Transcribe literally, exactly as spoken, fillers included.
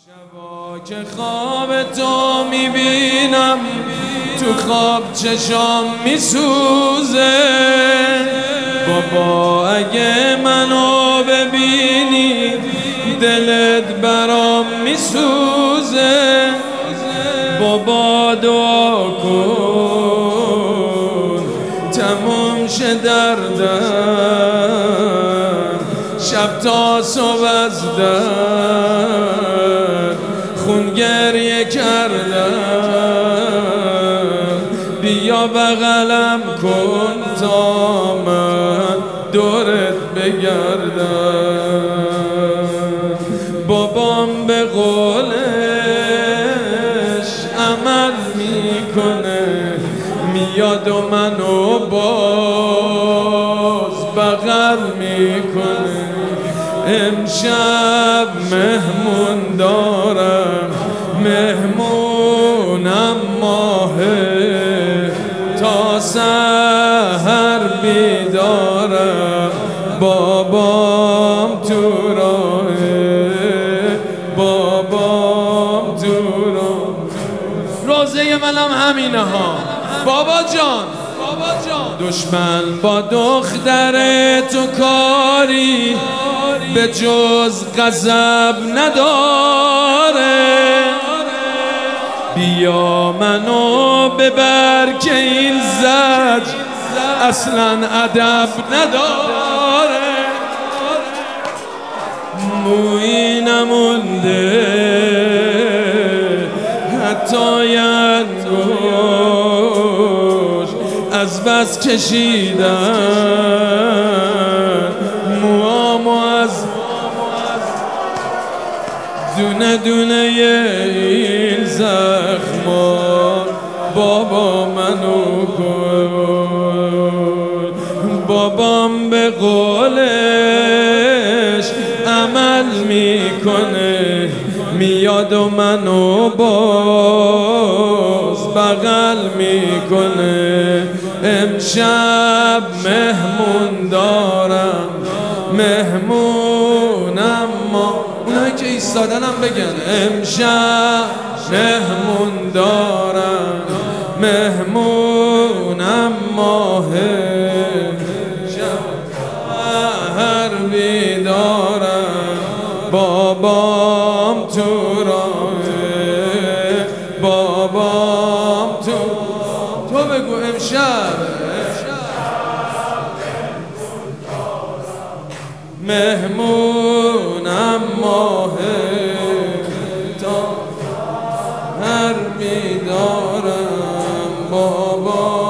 شبا که خواب تو میبینم تو خواب چشام میسوزه بابا اگه منو ببینی دلت برام میسوزه بابا دعا کن تموم شه دردم شب تا صبح از درد خون گریه کردم بیا بغلم کن تا من دورت بگردم بابام به قولش عمل میکنه میاد و منو باز بغل میکنه امشب مهمون دارم مهمونم ماهه تا سحر بیدارم بابام تو راهه بابام تو راه روزه منم همینه ها بابا جان دشمن با دختر تو کاری به جز غضب نداره بیا منو ببر که این زج اصلا ادب نداره مویی نمونده حتی ینگوش از بس کشیدن موامو از دونه دونه این زخما بابا منو کن بابام به قولش عمل میکنه میاد و منو باز بغل میکنه امشب مهمون دارم مهمونم ما اونایی که ایستادنم بگن امشب مهمون دارم مهمونم ماهه شهر بیدارم بابام تو راهه بابام تو تو بگو امشب مهمونم ماهه تا هر بیدارم بابا